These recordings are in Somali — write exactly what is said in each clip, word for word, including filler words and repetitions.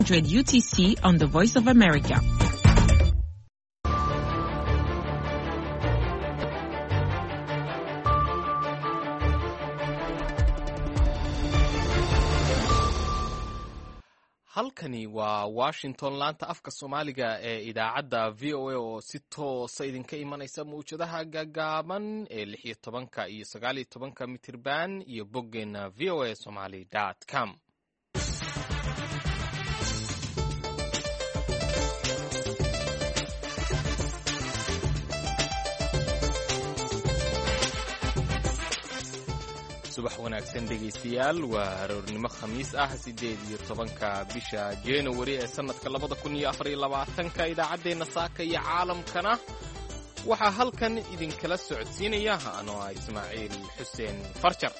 U T C on the Voice of America. halkani waa Washington, laanta afka Soomaaliga ee idaacadda V O A oo si toosa idinka imanaysa mawjadaha gaagaaban ee lix iyo tobanka iyo sagaal iyo tobanka mitirban iyo boggeena v o a somali dot com. subax wanaagsan dhegaystayaal, waa aroornimo khamiis ah sideed iyo tobanka bisha January ee sanadka labada kun iyo afar iyo labaatanka. idaacaddeenna saaka iyo caalamkana waxaa halkan idinkala socodsiinaya anoo ah Ismaaciil Xuseen Farjar.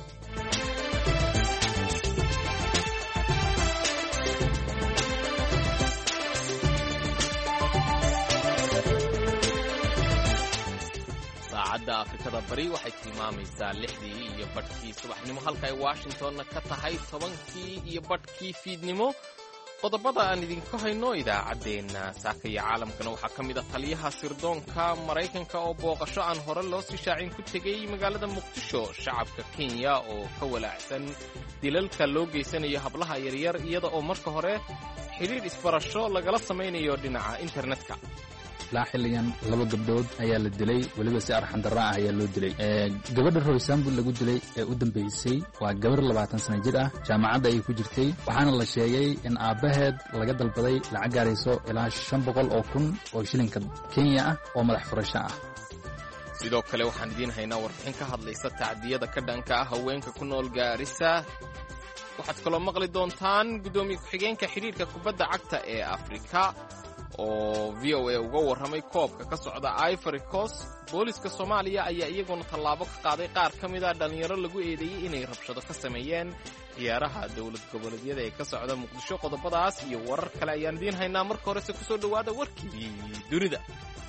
saacadda Afrikada Bari waxay tilmaamaysaa lixdii iyo badhkii subaxnimo, halka ay Washingtonna ka tahay tobankii iyo badhkii fiidnimo. qodobada aan idinku hayno idaacaddeenna saaka iyo caalamkana waxaa ka mid ah taliyaha sirdoonka Maraykanka oo booqasho aan hore loo sii shaacin ku tegey magaalada Muqdisho. shacabka Kenya oo ka walaacsan dilalka loo geysanayo hablaha yaryar, iyada oo marka hore xiriir isbarasho lagala samaynayo dhinaca internetka. ilaa xilligan laba gabdhood ayaa la dilay, weliba si arxan darra ah ayaa loo dilay. gabadha Roysambu lagu dilay ee u dambeysay waa gabar labaatan sano jir ah, jaamacadda ayay ku jirtay, waxaana la sheegay in aabbaheed laga dalbaday lacag gaarayso ilaa shan boqol oo kun oo shilinka Kenya ah oo madax furasho ah. sidoo kale waxaan idiin haynaa warbixin ka hadlaysa tacdiyada ka dhanka ah haweenka ku nool Gaarisa. waxaad kaloo maqli doontaan guddoomiye ku-xigeenka xiriirka kubadda cagta ee Afrika oo V O A uga warramay koobka ka socda Ivory Coast. booliska Soomaaliya ayaa iyaguna tallaabo ka qaaday qaar ka mid ah dhalinyaro lagu eedeeyey inay rabshado ka sameeyeen ciyaaraha dowlad goboleedyada ee ka socda Muqdisho. qodobadaas iyo warar kale ayaan idiin haynaa. marka horese ku soo dhowaada warkii dunida.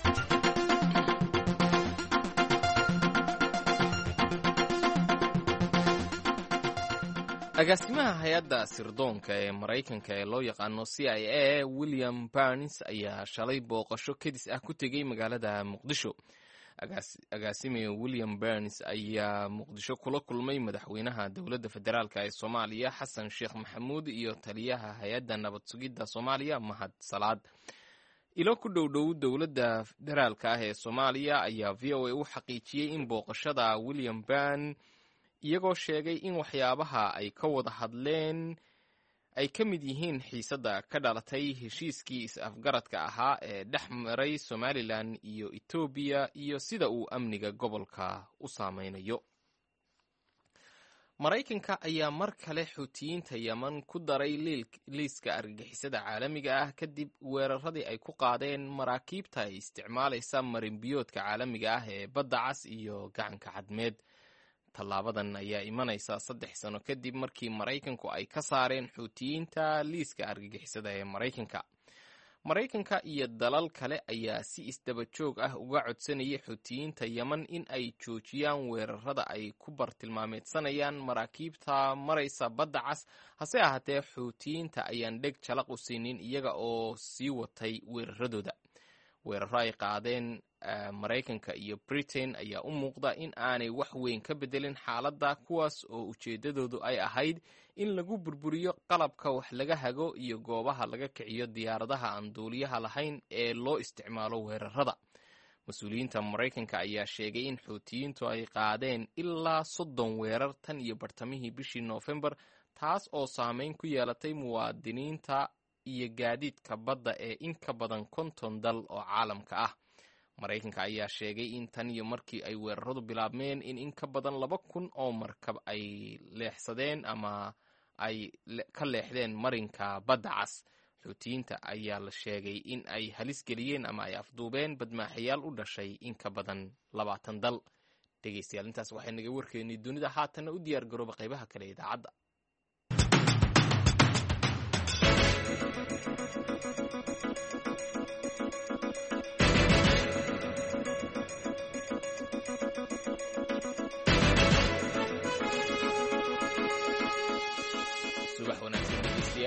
agaasimaha hay-adda sirdoonka ee Maraykanka ee loo yaqaano C I A William Burns ayaa shalay booqasho kedis ah ku tegey magaalada Muqdisho. agaasime William Burns ayaa Muqdisho kula kulmay madaxweynaha dowladda federaalka ee Soomaaliya Xasan Sheekh Maxamuud iyo taliyaha hay-adda nabad sugidda Soomaaliya Mahad Salaad. ilo ku dhowdhow dowladda federaalka ah ee Soomaaliya ayaa V O A u xaqiijiyey in booqashada William Burns iyagoo sheegay in waxyaabaha ay ka wada hadleen ay ka mid yihiin xiisadda ka dhalatay heshiiskii is-afgaradka ahaa ee dhex maray Somalilan iyo Etoobiya iyo sida uu amniga gobolka u saameynayo. Maraykanka ayaa mar kale Xuutiyiinta Yemen ku daray liiska argagixisada caalamiga ah kadib weeraradii ay ku qaadeen maraakiibta ay isticmaalaysa marinbiyoodka caalamiga ah ee Badda Cas iyo Gacanka Cadmeed. tallaabadan ayaa imanaysa saddex sano kadib markii Maraykanku ay ka saareen Xuutiyiinta liiska argagixisada ee Maraykanka. Maraykanka iyo dalal kale ayaa si isdaba joog ah uga codsanayay Xuutiyiinta Yemen in ay joojiyaan weerarada ay ku bartilmaameedsanayaan maraakiibta maraysa Badda Cas. hase ahaatee Xuutiyiinta ayaan dheg jalaq u siinin, iyaga oo sii watay weeraradooda. weeraro ay qaadeen Maraykanka iyo Britain ayaa u muuqda in aanay wax weyn ka bedelin xaaladda, kuwaas oo ujeedadoodu ay ahayd in lagu burburiyo qalabka wax laga hago iyo goobaha laga kiciyo diyaaradaha aan duuliyaha lahayn ee loo isticmaalo weerarada. mas-uuliyiinta Maraykanka ayaa sheegay in Xuutiyiintu ay qaadeen ilaa soddon weerar tan iyo bartamihii bishii Noofembar, taas oo saameyn ku yeelatay muwaadiniinta iyo gaadiidka badda ee in ka badan konton dal oo caalamka ah. Maraykanka ayaa sheegay in tan iyo markii ay weeraradu bilaabmeen in in ka badan laba kun oo markab ay leexsadeen ama ay ka leexdeen marinka Badda Cas. Xuutiyiinta ayaa la sheegay in ay halis geliyeen ama ay afduubeen badmaaxayaal u dhashay in ka badan labaatan dal. dhegaystayaal, intaas waxay naga warkeennay dunida. haatanna u diyaar garooba qaybaha kale ee idaacadda.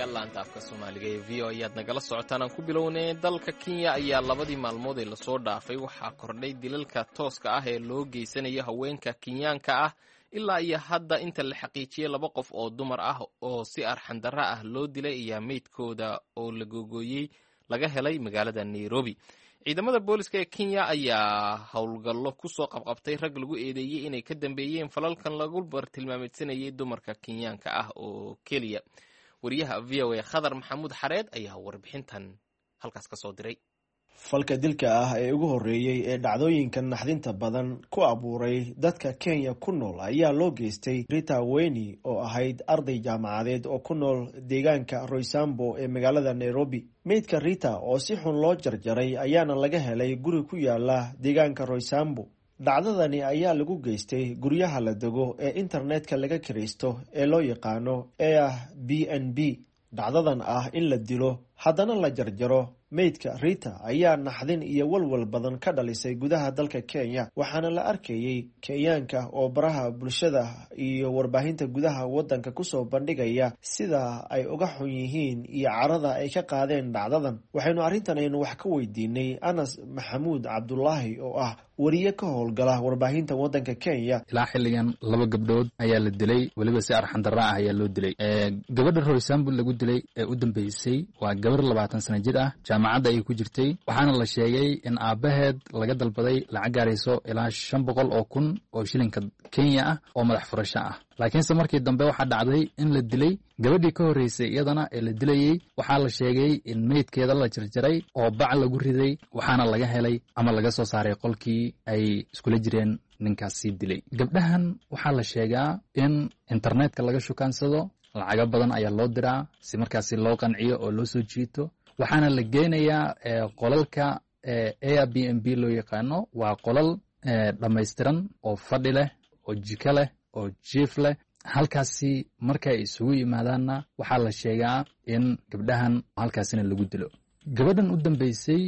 dhegaystayaal laanta afka soomaaliga ee v o ayaad nagala socotaan. aan ku bilownay dalka Kenya ayaa labadii maalmood ee lasoo dhaafay waxaa kordhay dilalka tooska ah ee loo geysanayo haweenka Kenyaanka ah. ilaa iyo hadda inta la xaqiijiyay laba qof oo dumar ah oo si arxan darro ah loo dilay ayaa meydkooda oo la googooyey laga helay magaalada Nairobi. ciidamada booliska ee Kenya ayaa howlgallo ku soo qabqabtay rag lagu eedeeyay inay ka dambeeyeen falalkan lagu bartilmaameedsanayay dumarka Kenyaanka ah oo keliya. wariyaha V O A Khadar Maxamuud Xareed ayaa warbixintan halkaas ka soo diray. falka dilka ah ee ugu horeeyay ee dhacdooyinka naxdinta badan ku abuuray dadka Kenya ku nool ayaa loo geystay Rita Weni oo ahayd arday jaamacadeed oo ku nool deegaanka Roysambo ee magaalada Nairobi. meydka Rita oo si xun loo jarjaray ayaana laga helay guri ku yaala deegaanka Roysambo. dhacdadani ayaa lagu geystay guryaha la dego ee internetka laga kiraysto ee loo yaqaano Airbnb. dhacdadan ah in la dilo haddana la jarjaro meydka Rita ayaa naxdin iyo walwal badan ka dhalisay gudaha dalka Kenya, waxaana la arkayay Kenyaanka oo baraha bulshada iyo warbaahinta gudaha wadanka kusoo bandhigaya sida ay uga xun yihiin iyo carada ay ka qaadeen dhacdadan. waxaynu arrintan aynu wax ka weydiinay Anas Maxamuud Cabdullaahi oo ah wariye ka howlgala warbaahinta wadanka Kenya. ilaa xilligan laba gabdhood ayaa la dilay, waliba si arxan darro ah ayaa loo dilay. gabadha Roysambu lagu dilay ee u dambeysay waa gabar labaatan sano jir ah, jaamacadda ay ku jirtay, waxaana la sheegay in aabaheed laga dalbaday lacag gaarayso ilaa shan boqol oo kun oo shilinka Kenya ah oo madax furasho ah. laakiinse markii dambe waxaa dhacday in la dilay gabadhii ka horreysay iyadana ee la dilayey. waxaa la sheegay in meydkeeda la jarjaray oo bac lagu riday, waxaana laga helay ama laga soo saaray qolkii ay iskula jireen ninkaas sii dilay. gabdhahan waxaa la sheegaa in internetka laga shukaansado, lacago badan ayaa loo diraa si markaasi loo qanciyo oo loo soo jiito, waxaana la geynayaa qolalka Airbnb loo yaqaano. waa qolal dhammaystiran oo fadhi leh, oo jiko leh, oo jiif leh. halkaasi markay isugu yimaadaanna waxaa la sheegaa in gabdhahan halkaasina lagu dilo. gabadhan u dambeysay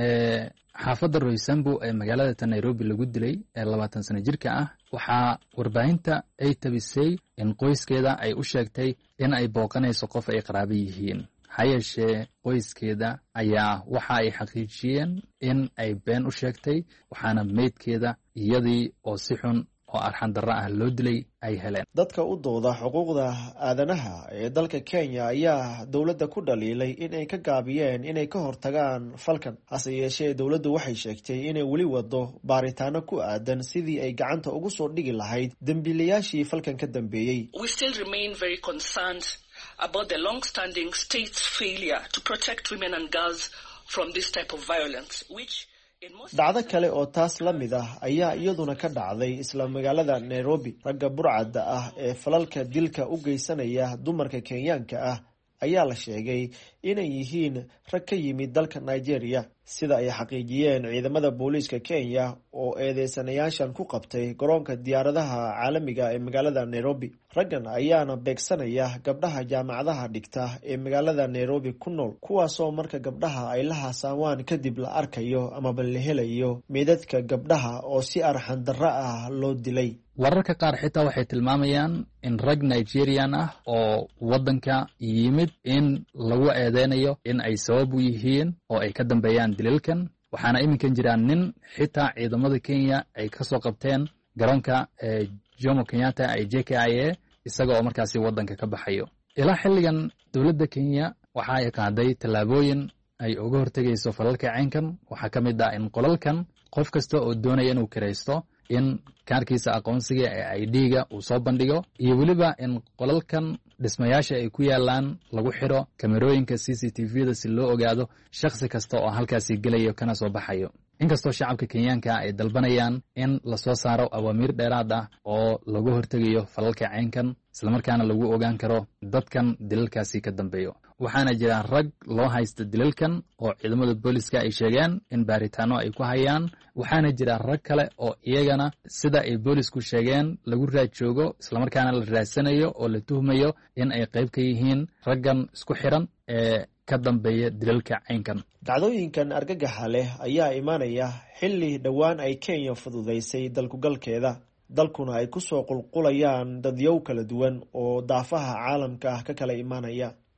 xaafadda Roysambu ee magaalada Nairobi lagu dilay ee labaatan sano jirka ah, waxaa warbaahinta ay tabisay in qoyskeeda ay u sheegtay in ay booqanayso qof ay qaraabo yihiin. ha yeeshee qoyskeeda ayaa waxa ay xaqiijiyeen in ay been u sheegtay, waxaana meydkeeda iyadii oo si xun oo arxan darro ah loo dilay ay heleen. dadka u dooda xuquuqda aadanaha ee dalka Kenya ayaa dowladda ku dhaliilay in ay ka gaabiyeen inay ka hortagaan falkan. hase yeeshee dowladdu waxay sheegtay inay weli wado baaritaano ku aadan sidii ay gacanta ugu soo dhigi lahayd dembiilayaashii falkan ka dambeeyey. We still remain very concerned about the long-standing state's failure to protect women and girls from this type of violence, which dhacdo kale oo taas la mid ah ayaa iyaduna ka dhacday isla magaalada Nairobi. ragga burcadda ah ee falalka dilka u geysanaya dumarka Kenyaanka ah ayaa la sheegay inay yihiin rag ka yimid dalka Nigeria, sida ay xaqiijiyeen ciidamada booliiska Kenya oo eedeysanayaashan ku qabtay garoonka diyaaradaha caalamiga ee magaalada Nairobi. raggan ayaana beegsanaya gabdhaha jaamacadaha dhigta ee magaalada Nairobi ku nool, kuwaasoo marka gabdhaha ay la hasaawaan kadib la arkayo amaba la helayo meydadka gabdhaha oo si arxan darro ah loo dilay. wararka qaar xitaa waxay tilmaamayaan in rag Nigerian ah oo waddanka yimid in lagu eedeynayo in ay sabab u yihiin oo ay ka dambeeyaan dilalkan. waxaana iminkan jiraan nin xitaa ciidamada Kenya ay ka soo qabteen garoonka Jomo Kenyatta ee J K I A isaga oo markaasi waddanka ka baxayo. ilaa xilligan dowladda Kenya waxa ay qaaday tallaabooyin ay uga hortagayso falalka caynkan. waxaa ka mid ah in qolalkan qof kasta oo doonaya inuu kiraysto in kaarkiisa aqoonsiga ee I D-ga uu soo bandhigo, iyo weliba in qolalkan dhismayaasha ay ku yaalaan lagu xiro kamerooyinka C C T V-da si loo ogaado shakhsi kasta oo halkaasi gelayo kana soo baxayo. inkastoo shacabka Kenyaanka ay dalbanayaan in la soo saaro awaamiir dheeraad ah oo lagu hortegayo falalka caynkan, isla markaana lagu ogaan karo dadkan dilalkaasi ka dambeeyo. waxaana jira rag loo haysta dilalkan oo ciidamada booliska ay sheegeen in baaritaano ay ku hayaan. waxaana jira rag kale oo iyagana sida ay boolisku sheegeen lagu raad joogo, isla markaana la raadsanayo oo la tuhmayo in ay qayb ka yihiin raggan isku xiran ee ka dambeeya dilalka caynkan. dhacdooyinkan argagaxa leh ayaa imaanaya xilli dhowaan ay Kenya fududeysay dalkugalkeeda, dalkuna ay ku soo qulqulayaan dadyow kala duwan oo daafaha caalamka ka kala imaanaya.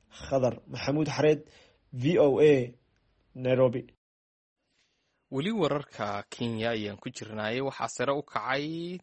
khadar maxamuud xareed v o a nairobi. weli wararka Kenya ayaan ku jirnaaye waxaa sare u kacay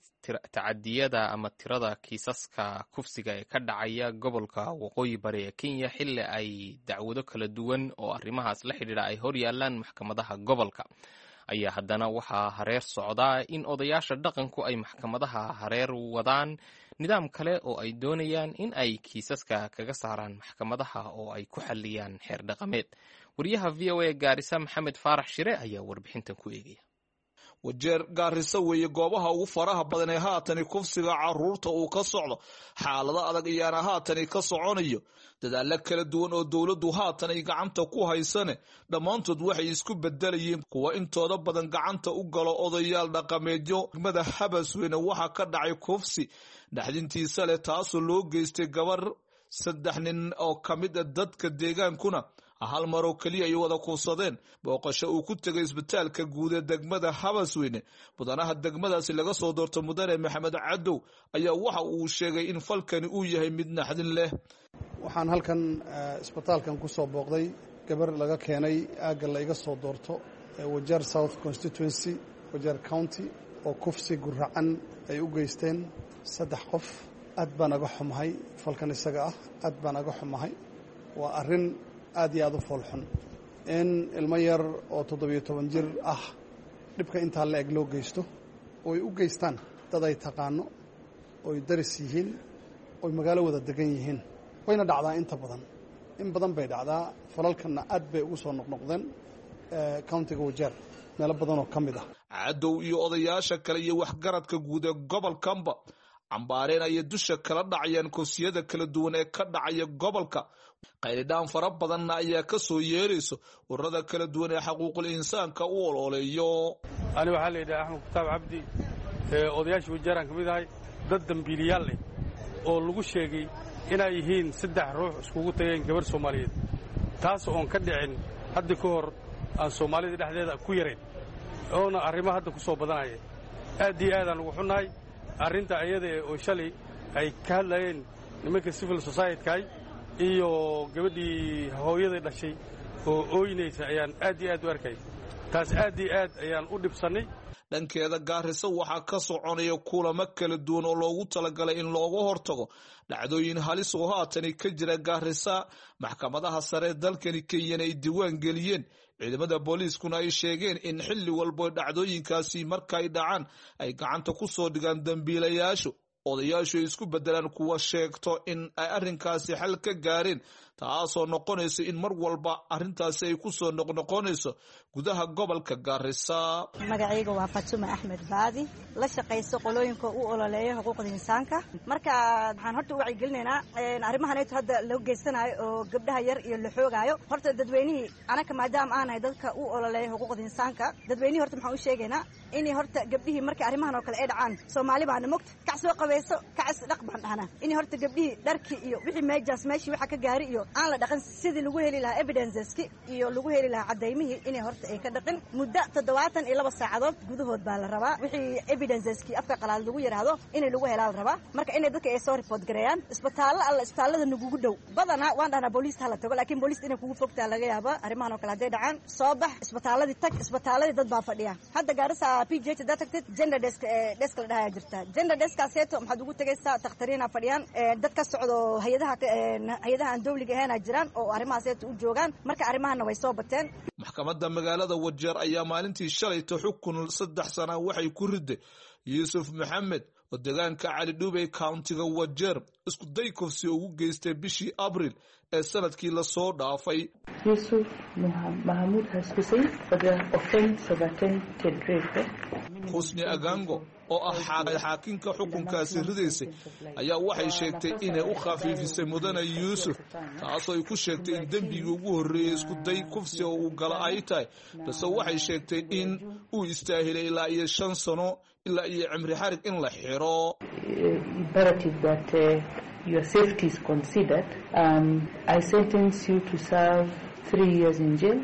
tacadiyada ama tirada kiisaska kufsiga ee ka dhacaya gobolka waqooyi bari ee Kenya xilli ay dacwado kala duwan oo arrimahaas la xidhiidha ay hor yaalaan maxkamadaha gobolka. ayaa haddana waxaa hareer socdaa in odayaasha dhaqanku ay maxkamadaha hareer wadaan nidaam kale oo ay doonayaan in ay kiisaska kaga saaraan maxkamadaha oo ay ku xalliyaan xeer dhaqameed. wariyaha v o a Gaarisa Maxamed Faarax Shire ayaa warbixintan ku eegaya. wajeer Gaarisa weeye goobaha ugu faraha badan ee haatan kufsiga caruurta uu ka socdo, xaalada adag ayaana haatan ka soconayo. dadaalo kala duwan oo dowladdu haatan ay gacanta ku haysane dhammaantood waxay isku bedelayeen kuwa intooda badan gacanta u galo odayaal dhaqameedyo. degmada Habasweyne waxaa ka dhacay kufsi dhaxdintiisa leh taasoo loo geystay gabar saddex nin oo ka mid ah dadka deegaankuna hal mar oo kaliya ay wada kuusadeen. booqasho uu ku tegay isbitaalka guud ee degmada Habasweyne mudanaha degmadaasi laga soo doorto mudane Maxamed Cadow ayaa waxa uu sheegay in falkani uu yahay mid naxdin leh. waxaan halkan isbitaalkan ku soo booqday gabar laga keenay aagga la iga soo doorto ee Wajeer South Constituency Wajeer County oo kufsi guracan ay u geysteen saddex qof. aad baan naga xumahay falkan isaga ah, aad baan naga xumahay. waa arrin aad iyo aad u foolxun in ilmo yar oo toddobiyo toban jir ah dhibka intaa la eg loo geysto ooy u geystaan dad ay taqaano ooy daris yihiin ooy magaalo wada degan yihiin. wayna dhacdaa inta badan, in badan bay dhacdaa. falalkanna aad bay ugu soo noqnoqdeen countiga Wajeer meelo badan oo ka mid ah. Cadow iyo odayaasha kale iyo waxgaradka guud ee gobolkanba cambaareen ayay dusha kala dhacayaan koosiyada kala duwan ee ka dhacaya gobolka. qaylidhaan fara badanna ayaa ka soo yeerayso ururada kala duwan ee xuquuqul insaanka u ololeeyo. ani waxaa la yidhaha Axmed Kutaab Cabdi, odayaasha Wajeeraan ka mid ahay, dad dambiiliyaal leh oo lagu sheegay inay yihiin saddex ruux iskugu tageen gabar Soomaaliyeed, taas oon ka dhicin hadda ka hor aan Soomaalida dhexdeeda ku yareen oona arrimo hadda ku soo badanaya. aad iyo aadaan ugu xunnahay arrinta ayada oo shalay ay ka hadlayeen nimanka civil society-ka iyo gabadhii hooyada dhashay oo ooynaysa ayaan aad iyo aad u arkay. taas aad iyo aad ayaan u dhibsanay. dhankeeda Gaarisa waxaa ka soconaya kulamo kala duwan oo loogu talagalay in looga hortago dhacdooyin halis oo haatan ka jira Gaarisa. maxkamadaha sare dalkani Kenya ay diiwaan geliyeen, ciidamada booliiskuna ay sheegeen in xilli walba dhacdooyinkaasi markay dhacaan ay gacanta ku soo dhigaan dambiilayaashu. odayaashu ay isku bedelaan kuwa sheegto in ay arrinkaasi xal ka gaareen, taasoo noqonaysa in mar walba arrintaasi ay ku soo noqnoqonayso gudaha gobolka Gaarisa. magacayga waa Fatuma Axmed Baadi, la shaqayso qolooyinka u ololeeya xuquuqda insaanka. marka waxaan horta u wacyigelinaynaa arrimahan ay hadda loo geysanayo oo gabdhaha yar iyo la xoogaayo. horta dadweynihii anaka maadaama aan nahay dadka u ololeeya xuquuqda insaanka, dadweynihii horta maxaan u sheegaynaa inay horta gabdhihii markay arrimahan oo kale ay dhacaan, Soomaali baana mogta kac soo qabayso kacis dhaq baan dhahnaa, inay horta gabdhihii dharkii iyo wixii meejaas meeshii waxa ka gaari iyo aan la dhaqan sidii lagu heli lahaa evidenceski iyo lagu heli lahaa cadaymihii inay horta ay ka dhaqin. muddo toddobaatan iyo laba saacadood gudahood baa la rabaa wixii evidenceski afka qalaad lagu yiraahdo inay lagu helaa la rabaa. marka inay dadka ay soo report gareeyaan isbitaallo alla isbitaallada nagu dhow. badanaa waan dhahnaa booliis hala tago, laakiin booliis inay kugu fogtaa laga yaabaa. arrimahan oo kale hadday dhacaan soo bax isbitaalladii tag, isbitaalladii dad baa fadhiya. hadda Gaarisa P G H da tagtid gender desk desk la dhahaa jirta. gender deskaasayto maxaad ugu tagaysaa takhtariina fadhiyaan, dad ka socdo hay'adaha hay'adaha aan dawliga ahayn jiraan oo arrimahaasayto u joogaan. marka arrimahanna way soo bateen. maxkamadda magaalada Wajeer ayaa maalintii shalayto xukun saddex sana waxay ku riday Yuusuf Maxamed oo deegaanka Cali Dhuubey countiga Wajeer isku day kufsi ugu geystay bishii Abriil ee sanadkii la soo dhaafay. Yusuf Mahmoud has received for the offense of attempted rape. Husni Agango oo ah xaakinka xukunkaasi ridaysay ayaa waxay sheegtay inay u khafiifisay mudane Yuusuf, taasoo ay ku sheegtay in dembigii ugu horreeyay isku day kufsi oo uu gala ay tahay, balse waxay sheegtay in uu istaahilay ilaa iyo shan sano ilaa iyo cimri xarig in la xiro. Imperative that uh, your safety is considered. Um, I sentence you to serve three years in jail.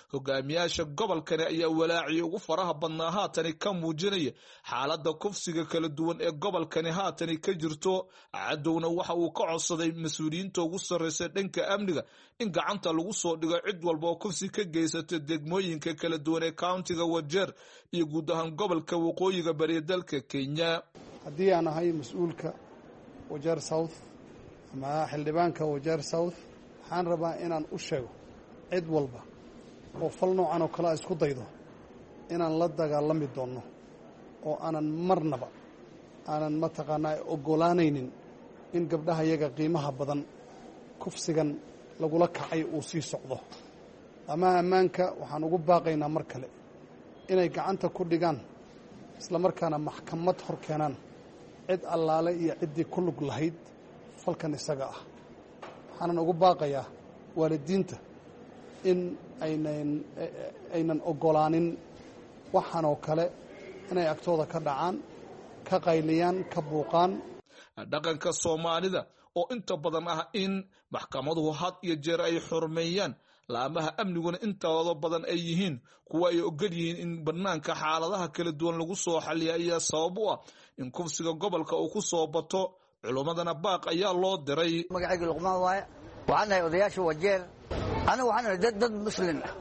hogaamiyaasha gobolkani ayaa walaaciyo ugu faraha badnaa haatani ka muujinaya xaaladda kufsiga kala duwan ee gobolkani haatani ka jirto. Cadowna waxa uu ka codsaday mas-uuliyiinta ugu sarreysa dhanka amniga in gacanta lagu soo dhigo cid walba oo kufsi ka geysata degmooyinka kala duwan ee countiga Wajeer iyo guud ahaan gobolka waqooyiga bari dalka Kenya. haddii aan ahay mas-uulka Wajeer South ama xildhibaanka Wajeer South waxaan rabaa inaan u sheego cid walba oo fal noocan oo kale isku daydo inaan la dagaalami doono oo aanan marnaba aanan mataqaanaa ogolaanaynin in gabdhaha iyaga qiimaha badan kufsigan lagula kacay uu sii socdo. ama ammaanka waxaan ugu baaqaynaa mar kale inay gacanta ku dhigaan isla markaana maxkamad hor keenaan cid allaale iyo ciddii ku lug lahayd falkan isaga ah. waxaanan ugu baaqayaa waalidiinta in aynan aynan ogolaanin waxaan oo kale inay agtooda ka dhacaan, ka qayliyaan, ka buuqaan. dhaqanka Soomaalida oo inta badan ah in maxkamaduhu had iyo jeer ay xurmeeyaan laamaha amniguna intooda badan ay yihiin kuwa ay ogol yihiin in banaanka xaaladaha kala duwan lagu soo xaliyo ayaa sabab u ah in kufsiga gobolka uu ku soo bato. culumadana baaq ayaa loo diray. magacayga Luqmaan waaye, waxaan nahay odayaasha Wajeer. anigu waxaan nahay dad muslim ah.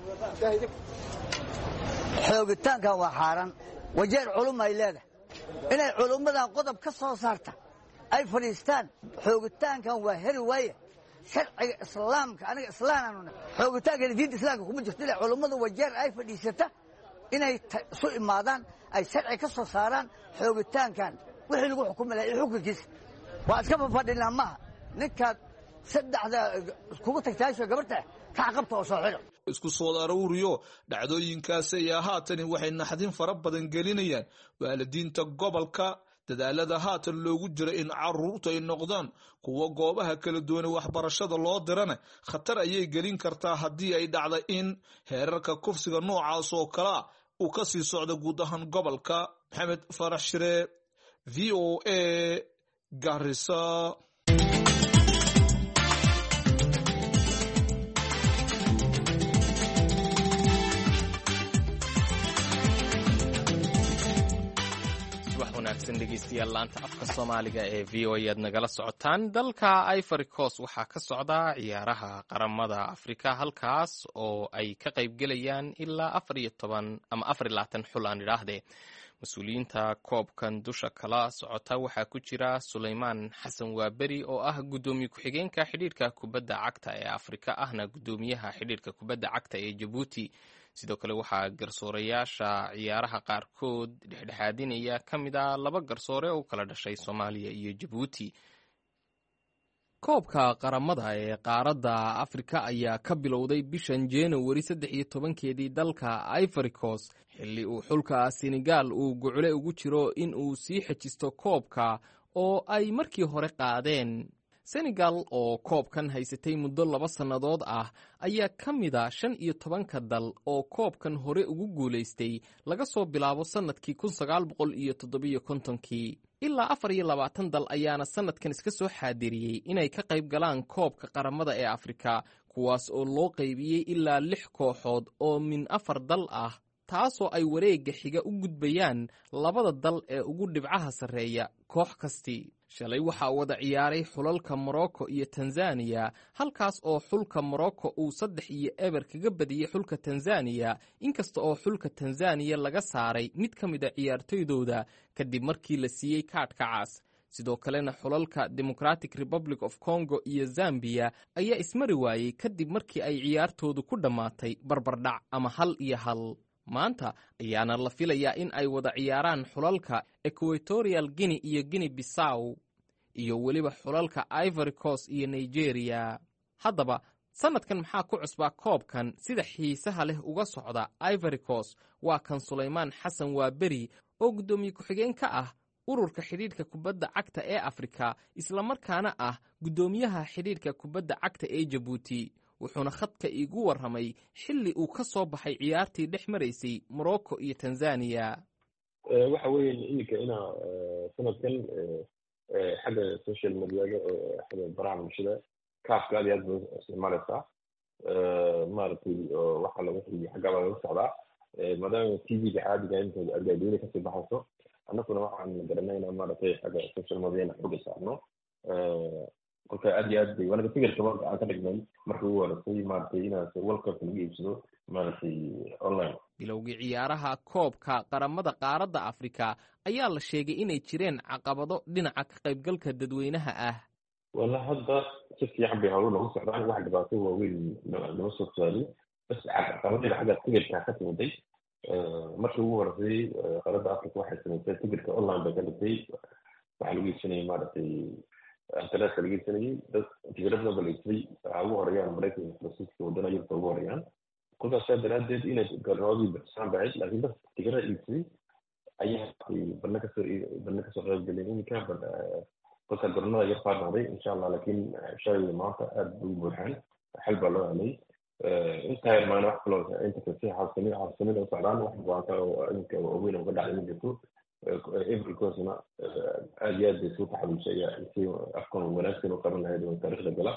xoogitaankan waa xaaran. Wajeer culum ay leedahay inay culumadan qodob ka soo saarta ay fadhiistaan. xoogitaankan waa heri waaye sharciga islaamka. aniga islaamana xoogitaanka diinta islaamka kuma jirto. ilaa culumada Wajeer ay fadhiisata inay isu imaadaan ay sharci ka soo saaraan xoogitaankan wixii lagu xukumi lahaa xukunkiisa. waa iska fadhinaa maaha ninkaad saddexda kugu tagtaasho gabarta ka qabta oo soo xiro. isku soo aruuriyo dhacdooyinkaas ayaa haatan waxay naxdin fara badan gelinayaan waalidiinta gobolka. dadaalada haatan loogu jiro in caruurtu ay noqdaan kuwa goobaha kala duwan waxbarashada loo dirana khatar ayay gelin kartaa haddii ay dhacdo in heerarka kufsiga noocaas oo kala uu ka sii socdo guud ahaan gobolka. Maxamed Farax Shire, V O A, Garissa. dhegeystayaal laanta afka Soomaaliga ee V O A aad nagala socotaan. dalka Ivory Coast waxaa ka socda ciyaaraha qaramada Afrika halkaas oo ay ka qayb galayaan ilaa afar iyo toban ama afar iyo labaatan xul aan idhaahdee. mas-uuliyiinta koobkan dusha kala socota waxaa ku jira Suleymaan Xasan Waaberi oo ah gudoomiye ku-xigeenka xidhiidhka kubadda cagta ee Afrika ahna gudoomiyaha xidhiidhka kubadda cagta ee Djibouti. sidoo kale waxaa garsoorayaasha ciyaaraha qaarkood dhexdhexaadinaya ka mid ah laba garsoore oo kala dhashay Soomaaliya iyo Djibouti. koobka qaramada ee qaaradda Afrika ayaa ka bilowday bishan January saddex iyo tobankeedii dalka Ivory Coast xilli uu xulka Senegal uu gocole ugu jiro in uu sii xejisto koobka oo ay markii hore qaadeen. Senegal oo koobkan haysatay muddo laba sannadood ah ayaa ka mid ah shan iyo tobanka dal oo koobkan hore ugu guulaystay laga soo bilaabo sannadkii kun sagaal boqol iyo toddobiyo kontonkii. ilaa afar iyo labaatan dal ayaana sannadkan iska soo xaadiriyey inay ka qayb galaan koobka qaramada ee Afrika, kuwaas oo loo qaybiyey ilaa lix kooxood oo min afar dal ah, taasoo ay wareegga xiga u gudbayaan labada dal ee ugu dhibcaha sarreeya koox kastii. shalay waxaa wada ciyaaray xulalka Morocco iyo Tanzania, halkaas oo xulka Morocco uu saddex iyo eber kaga badiyey xulka Tanzania, inkasta oo xulka Tanzania laga saaray mid ka mid a ciyaartoydooda kadib markii la siiyey kaadhka cas. sidoo kalena xulalka Democratic Republic of Congo iyo Zambia ayaa ismari waayey kadib markii ay ciyaartoodu ku dhammaatay barbardhac ama hal iyo hal. maanta ayaana la filayaa in ay wada ciyaaraan xulalka Equatorial Guinea iyo Guinea Bissau iyo weliba xulalka Ivory Coast iyo Nigeria. haddaba sanadkan maxaa ku cusbaa koobkan sida xiisaha leh uga socda Ivory Coast? waa kan Suleymaan Xasan Waaberi oo gudoomiye ku-xigeen ka ah ururka xidhiidhka kubadda cagta ee Afrika, isla markaana ah gudoomiyaha xidhiidhka kubadda cagta ee Djibouti. wuxuuna khadka iigu warramay xilli uu ka soo baxay ciyaartii dhex maraysay Morocco iyo Tanzania. waxa weeye iminka inaa sanadkan xagga social media xagga barnaamijyada kaafka aad iyo aad bay isticmaalaysaa maaragtay waxa laga xiyo xaggaa baa laga socdaa maadaama t v-ga caadiga inta argaadyada kasii baxayso annaguna waxaan garanaynaa maaragtay xagga social media xooga saarno kolka aad iyo aad bay wanaga fikirka marka aan ka dhignay markii ugu horeysay maaragtay inaad world cup laga iibsado maaragtay online bilowgii ciyaaraha koobka qaramada qaaradda afrika ayaa la sheegay inay jireen caqabado dhinaca ka qaybgalka dadweynaha ah wala hadda si fiican bay hawlo lagu socdaan wax dhibaato waaweyn lama soo saarin bas caqabadda xagga fikirka ka timiday markii ugu horeysay qaaradda afrika waxay samaysay fikirka online bay ka dhigtay waxaa lagu iibsanayay maaragtay antalaaska laga iibsanayay dad tigirada balaysay waxaa ugu horeeyaan maraykanka fransiiska wadana yurta ugu horeeyaan kolkaasaa daraaddeed inay garoodii baxsaan bahayd laakiin dad tigirada iibsaday ayaa barna kasoo barna kasoo qaybgaleen iminka kolka garoonada yar faa noqday insha allah laakiin shalay maanta aad bay u buuxaan xal baa loo helay intaa yar maana wax kaloo inta kasi xabsami xabsamida u socdaan wax baanta oo iminka waaweyn uga dhacday ma jirto everycoasna aad iyo aad bay suu taxaluushay si afkan wanaagsan u qaban lahayd oo taariikhda gala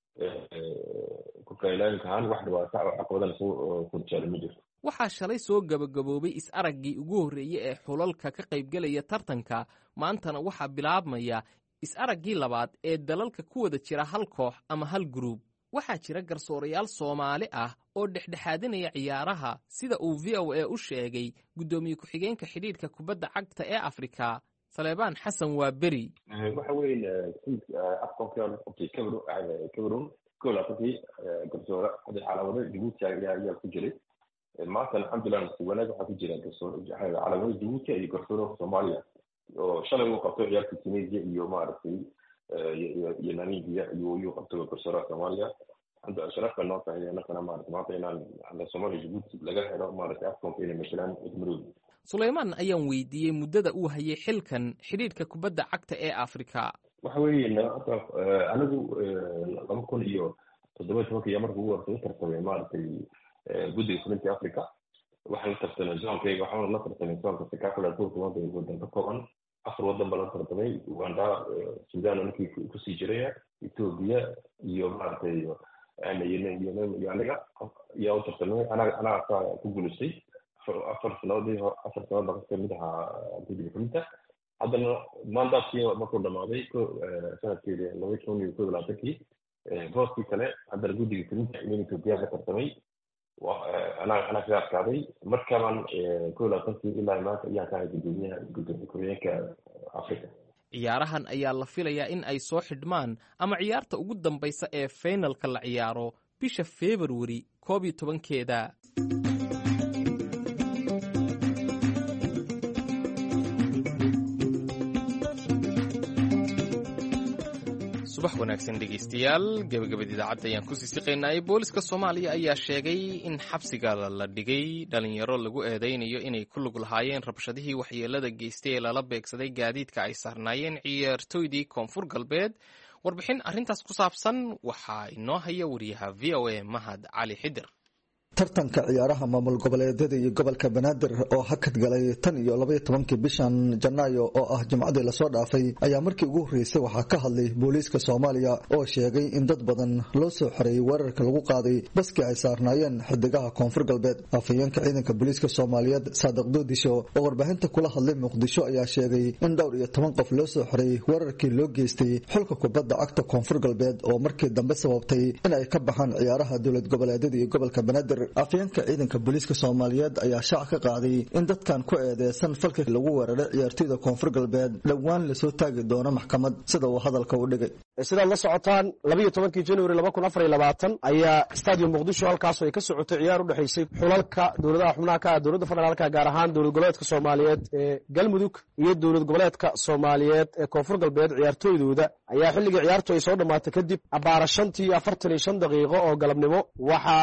kolka ilaalinka ahaan wax dhibaata oo caqabadana soo kurjaala ma jirto waxaa shalay soo gabagaboobay is-araggii ugu horreeyey ee xulalka ka qaybgelaya tartanka maantana waxaa bilaabmaya is-araggii labaad ee dalalka ku wada jira hal koox ama hal guruub waxaa jira garsoorayaal Soomaali ah oo dhexdhexaadinaya ciyaaraha sida uu V O A u sheegay gudoomiye ku-xigeenka xidhiidhka kubadda cagta ee Afrika Saleebaan Xasan Waaberi waxa weyn afkoonka qofkii kabro kabron koola qofkii garsoora hada calaamada Djibouti ayaa ku jiray maanta alxamdulillah si wanaag waxa ku jira garsoor calaamada Djibouti iyo garsoora Soomaaliya oo shalay uu qabtay ciyaarta Tunisia iyo maaragtay iyo Namibia iyo uu qabtay garsoora Soomaaliya عنده شرف النقطة هي أننا ما معطينا على الصومال جبوت لقاها لو ما رتعبكم في مثلا إدمرود. سليمان أيام ويدي مدة أوها يحلكن حديد ككبدة عكت إيه أفريقيا. وحوي إن أطرف أنا جو لما كون إياه تدبيت وقت يمر هو تذكر طبعا ما في جودي سمنتي أفريقيا وحنا تفتنا جام كي وحنا نصر تنسان في كافة الكورة ما بين جودة طبعا أخر وضم بلانتر طبعا وعندها السودان ونكي كسيجرية إثيوبيا يوم عرفتي يعني يعني يعني يا وترتمي أنا أنا أقول شيء أفر سنوات أفر سنوات بقى منها بدي فهمتها هذا ما ندرس فيه ما كنا ماضي كو سنة كذا لو يكون يكون لا تكي بس في كله هذا الجودي فهمت يعني تبيع ترتمي وأنا أنا في أفكاري مر كمان كل تنسي إلا ما يا كان الدنيا جودي كوريا كأفريقيا ciyaarahan ayaa la filayaa in ay soo xidhmaan ama ciyaarta ugu dambaysa ee finalka la ciyaaro bisha February koob iyo tobankeeda. subax wanaagsan dhegeystayaal gabagabada idaacadda ayaan ku sii siqeynay booliska Soomaaliya ayaa sheegay in xabsiga la dhigay dhalinyaro lagu eedeynayo inay ku lug lahaayeen rabshadihii waxyeelada geystay ee lala beegsaday gaadiidka ay saarnaayeen ciyaartoydii Koonfur Galbeed warbixin arrintaas ku saabsan waxaa inoo haya wariyaha V O A Mahad Cali Xidir tartanka ciyaaraha maamul goboleedyada iyo gobolka Banaadir oo hakad galay tan iyo laba iyo tobankii bishan Janaayo oo ah jimcadii la soo dhaafay ayaa markii ugu horeysay waxa ka hadlay booliska Soomaaliya oo sheegay in dad badan loo soo xiray weerarka lagu qaaday baskii ay saarnaayeen xidigaha Koonfur Galbeed afayeenka ciidanka booliska Soomaaliyeed Saadiq Doodisho oo warbaahinta kula hadlay Muqdisho ayaa sheegay in dhowr iyo toban qof loo soo xiray weerarkii loo geystay xulka kubadda cagta Koonfur Galbeed oo markii dambe sababtay in ay ka baxaan ciyaaraha dowlad goboleedyada iyo gobolka Banaadir afayeenka ciidanka booliska Soomaaliyeed ayaa shaac ka qaaday in dadkan ku eedeysan falka lagu weeraray ciyaartoyda Koonfur Galbeed dhawaan la soo taagi doono maxkamad sida uu hadalka u dhigay sida la socotaan laba iyo tobankii January laba kun afar iyo labaatan ayaa stadium Muqdisho halkaas ay ka socotay ciyaar u dhaxaysay xulalka dowladaha xubnaha ka ah dowladda federaalka gaar ahaan dowlad goboleedka Soomaaliyeed ee Galmudug iyo dowlad goboleedka Soomaaliyeed ee Koonfur Galbeed ciyaartoydooda ayaa xilliga ciyaartu ay soo dhamaatay kadib abaara shantii afartan iyo shan daqiiqo oo galabnimo waxa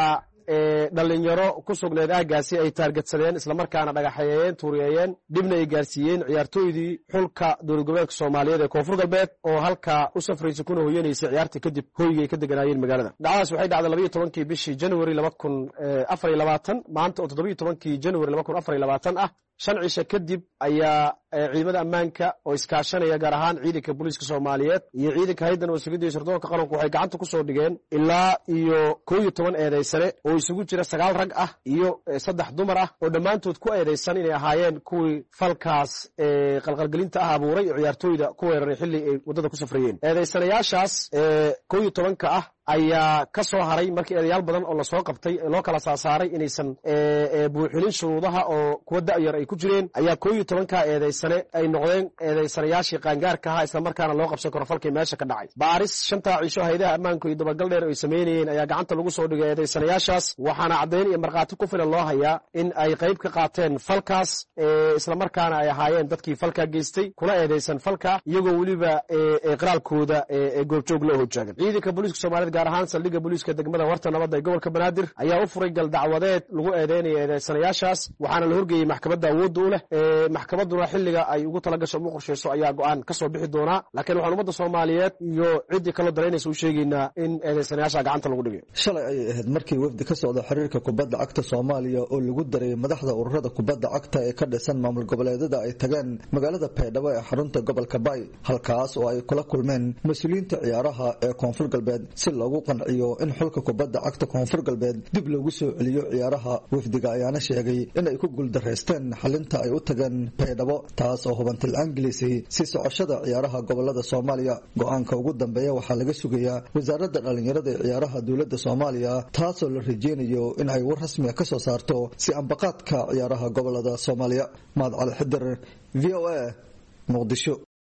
dhalinyaro ku sugneed aagaasi ay taargetsadeen islamarkaana dhagaxeeyeen tuuriyeeyeen dhibna ay gaarsiiyeen ciyaartooydii xulka dowlad goboleedka soomaaliyeed ee koonfur galbeed oo halkaa u safraysay kuna hoyanaysay ciyaartii kadib hoygay ka deganaayeen magaalada dhacdaas waxay dhacday labayo tobankii bishii january laba kun afar iyo labaatan maanta oo toddobiyo tobankii january laba kun afar iyo labaatan ah shan cisho kadib ayaa ciidamada ammaanka oo iskaashanaya gaar ahaan ciidanka booliiska soomaaliyeed iyo ciidanka hay'adda wasaaradda iyo sirdoonka qaranku waxay gacanta ku soo dhigeen ilaa iyo kow iyo toban eedaysane oo isugu jira sagaal rag ah iyo saddex dumar ah oo dhammaantood ku eedaysan inay ahaayeen kuwii falkaas qalqalgelinta ah abuuray oo ciyaartooyda ku weeraray xilli ay waddada ku safrayeen eedaysanayaashaas kow iyo tobanka ah ayaa ka soo haray markii eedayaal badan oo lasoo qabtay loo kala saasaaray inaysan buuxinin shuruudaha oo kuwa da'yar ay ku jireen ayaa kow iyo tobanka eedaysane ay noqdeen eedaysanayaashii qaangaarka ahaa islamarkaana loo qabsan karo falkii meesha ka dhacay baaris shantaa cisho hayadaha ammaanku iyo dabagal dheer ay samaynayeen ayaa gacanta lagu soo dhigay eedaysanayaashaas waxaana caddayn iyo markhaati ku filan loo hayaa in ay qayb ka qaateen falkaas islamarkaana ay ahaayeen dadkii falkaa geystay kuna eedaysan falka iyagoo weliba qiraalkooda goobjoog loo hojaagan ciidanka booliiska soomaaliyeed gaar ahaan saldhigga booliiska degmada warta nabadda ee gobolka banaadir ayaa u furay gal dacwadeed lagu eedeynaya eedaysanayaashaas waxaana la horgeeyey maxkamadda awoodda u leh maxkamadduna xilliga ay ugu talagasho ugu qorshayso ayaa go'aan ka soo bixi doonaa laakiin waxaan ummadda soomaaliyeed iyo ciddii kaloo daraynaysa u sheegaynaa in eedaysanayaasha gacanta lagu dhigay shalay ayay ahayd markii wafdi ka socda xiriirka kubadda cagta soomaaliya oo lagu daray madaxda ururada kubadda cagta ee ka dhisan maamul goboleedyada ay tageen magaalada baydhabo ee xarunta gobolka baay halkaas oo ay kula kulmeen mas-uuliyiinta ciyaaraha ee koonfur galbeed si loogu qanciyo in xulka kubadda cagta koonfur galbeed dib loogu soo celiyo ciyaaraha wafdiga ayaana sheegay in ay ku guuldareysteen xalinta ay u tageen baydhabo taas oo hubantil angilisay si socoshada ciyaaraha gobolada soomaaliya go-aanka ugu dambeeya waxaa laga sugayaa wasaaradda dhallinyarada ee ciyaaraha dowladda soomaaliya taasoo la rajeynayo in ay war rasmiga ka soo saarto si ambaqaadka ciyaaraha gobolada soomaaliya mahad cali xidir v o a muqdisho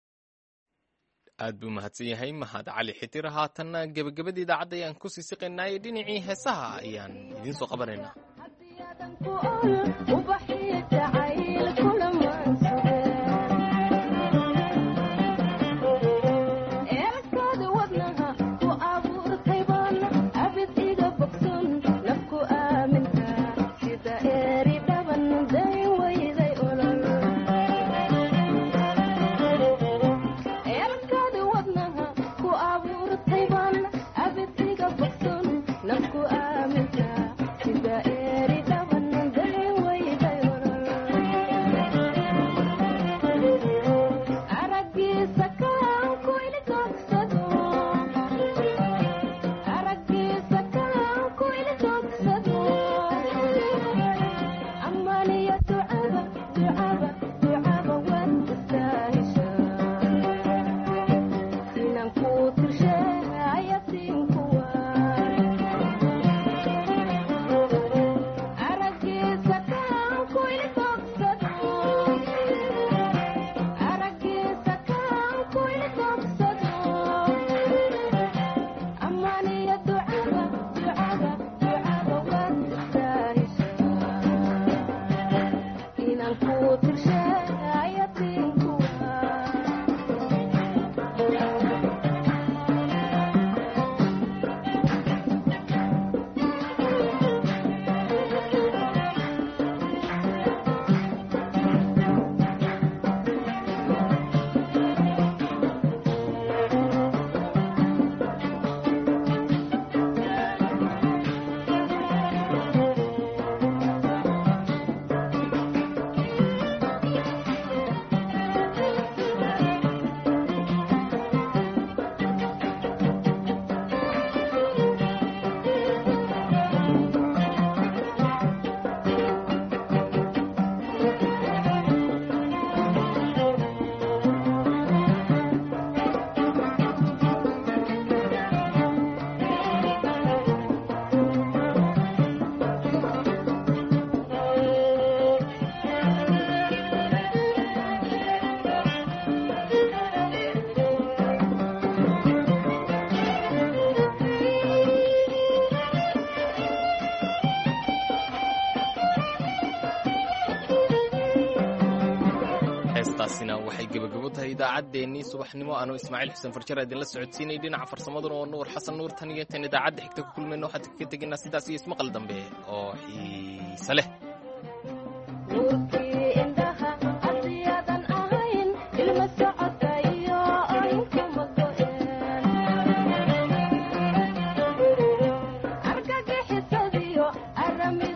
aad buu mahadsan yahay mahad cali xitir haatanna gebagabada idaacadda ayaan ku sii siqaynay dhinacii heesaha ayaan idiin soo qabanaynaa Nafku aaminta sida eeri dhaban day way day heestaasina waxay gebagabo tahay idaacaddeenii subaxnimo anuu ismaaciil xuseen farjar idinla socodsiinay dhinaca farsamaduna oo nuur xasan nuur tan iyo tan idaacadda xigta ku kulmayno waxaan ka tegaynaa sidaas iyo ismaqal dambe oo xiise leh argagixisadiyo aramid